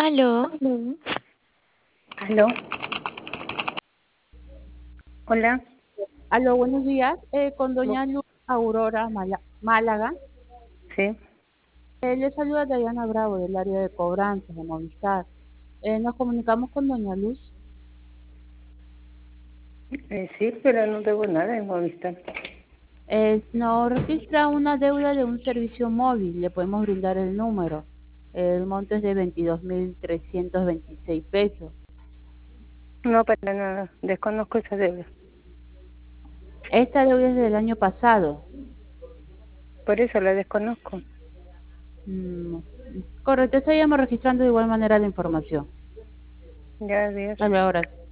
Aló, Aló. Aló, hola, Aló, buenos días. Con Bu- doña Luz Aurora Málaga. sí, Le saluda Diana Bravo del área de cobranzas de Movistar. Nos comunicamos con doña Luz. sí, pero no debo nada en Movistar. Nos registra una deuda de un servicio móvil. Le podemos brindar el número. El monto es de 22.326 pesos. No, para nada, desconozco esa deuda. Esta deuda es del año pasado. Por eso la desconozco. Mm, Correcto, estaríamos registrando de igual manera la información. Ya, adiós. Hasta ahora.